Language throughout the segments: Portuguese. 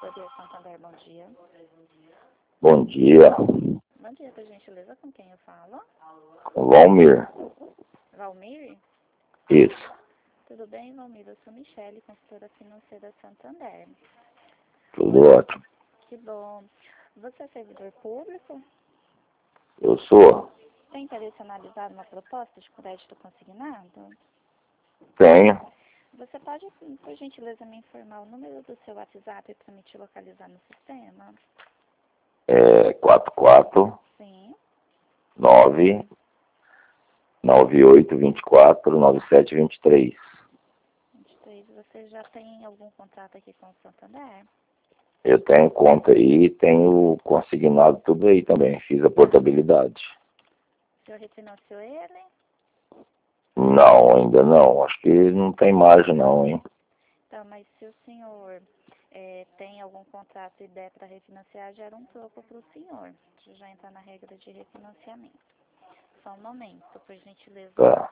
Corretoria Santander, bom dia. Bom dia. Bom dia, por gentileza, com quem eu falo? Com Valmir. Valmir? Isso. Tudo bem, Valmir? Eu sou Michele, consultora financeira Santander. Tudo ótimo. Que bom. Você é servidor público? Eu sou. Tem interesse em analisar uma proposta de crédito consignado? Tenho. Você pode, por gentileza, me informar o número do seu WhatsApp para me te localizar no sistema? É 44 Sim. 9 98 24 97 23. 23. Você já tem algum contrato aqui com o Santander? Eu tenho conta aí, tenho consignado tudo aí também. Fiz a portabilidade. O senhor refinanciou ele? Não, ainda não. Acho que não tem margem não, hein? Então, mas se o senhor tem algum contrato e der para refinanciar, gera um troco para o senhor. Deixa eu já entrar na regra de refinanciamento. Só um momento, por gentileza. Tá.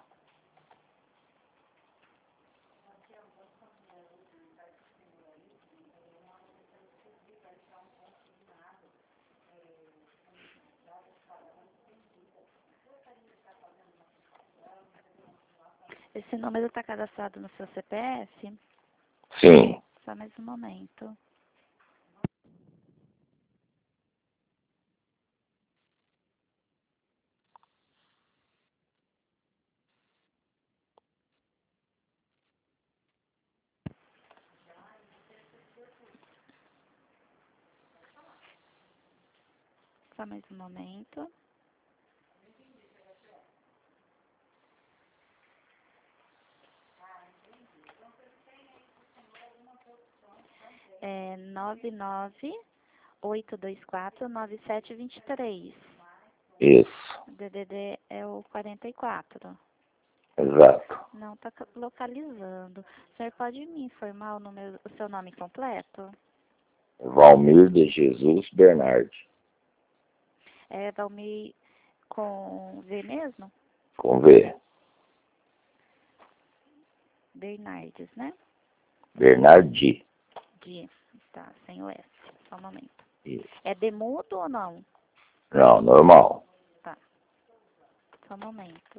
Esse número está cadastrado no seu CPF? Sim. Só mais um momento. Só mais um momento. É 998249723. Isso. O DDD é o 44. Exato. Não está localizando. O senhor pode me informar o seu nome completo? Valmir de Jesus Bernardi. É Valmir com V mesmo? Com V. Bernardes, né? Bernardi. De, tá, sem o S. Só um momento. Isso. É demudo ou não? Não, normal. Tá. Só um momento.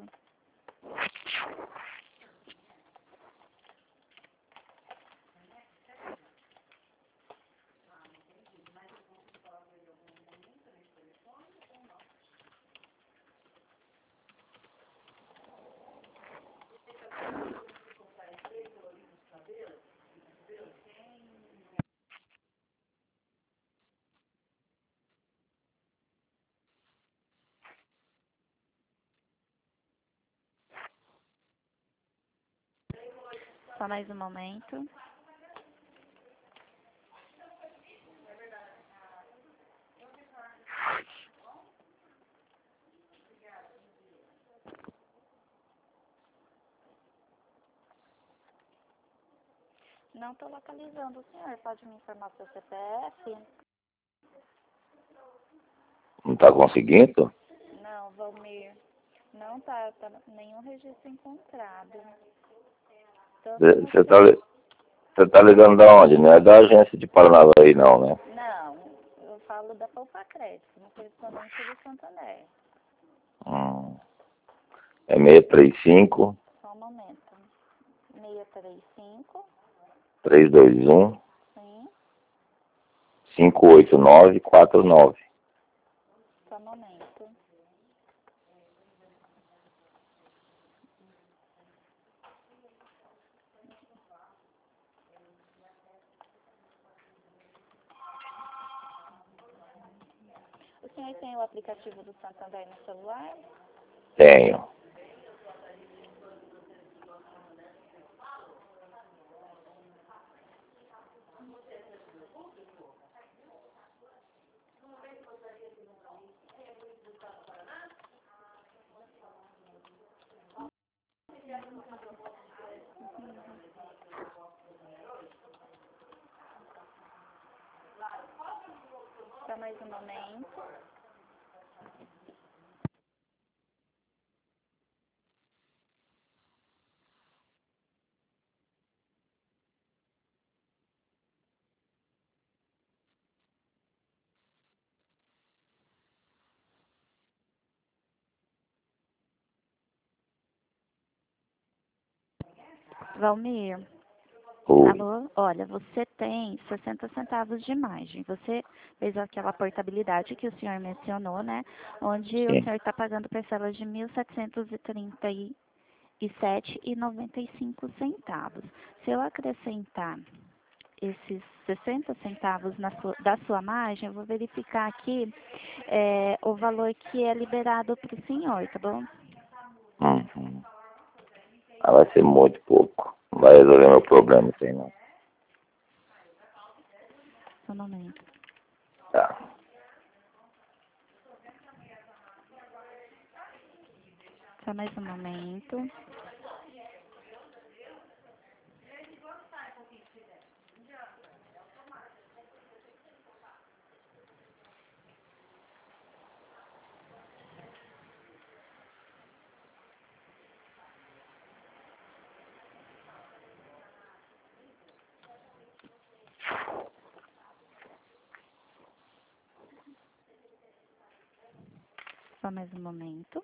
Só mais um momento. Não estou localizando o senhor. Pode me informar o seu CPF? Não está conseguindo? Não, Valmir. Não tá nenhum registro encontrado. Tanto no Você seu... tá ligando da onde? Não é da agência de Paranavaí não, né? Não, eu falo da Poupa Crédito, no correspondente do Santander. É 635 Só um momento. 635, 321 sim, 58949. só um momento. O senhor tem o aplicativo do Santander no celular? Tenho. Só mais um momento. Valmir, Oi. alô? Olha, você tem 60 centavos de margem. Você fez aquela portabilidade que o senhor mencionou, né? Onde o Sim. senhor está pagando parcelas de 1.737,95 centavos. Se eu acrescentar esses 60 centavos da sua margem, eu vou verificar aqui o valor que é liberado para o senhor, tá bom? Uhum. Ah, vai ser muito pouco. Não vai resolver meu problema isso aí, não. Só um momento. Tá. Só mais um momento. Só mais um momento.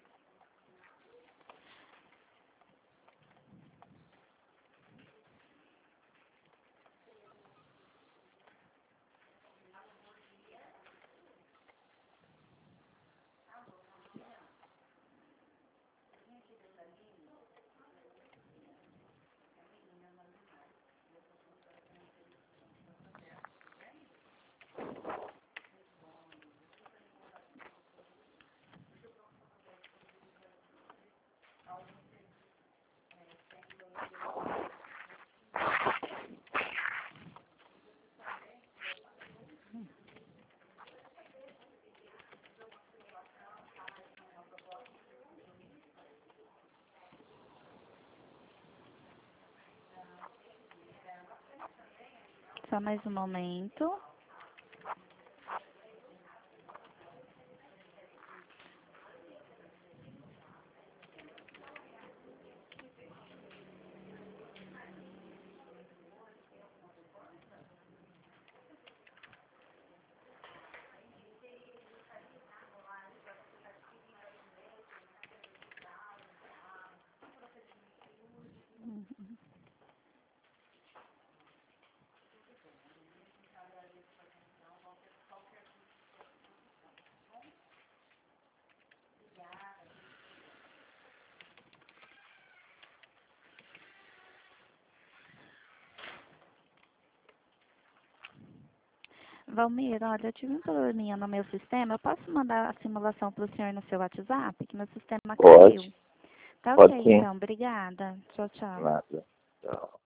Só mais um momento. Valmir, olha, eu tive um probleminha no meu sistema. Eu posso mandar a simulação para o senhor no seu WhatsApp? Que meu sistema caiu. Pode. Tá Pode ok, sim. então. Obrigada. Tchau, tchau. Nada. Tchau.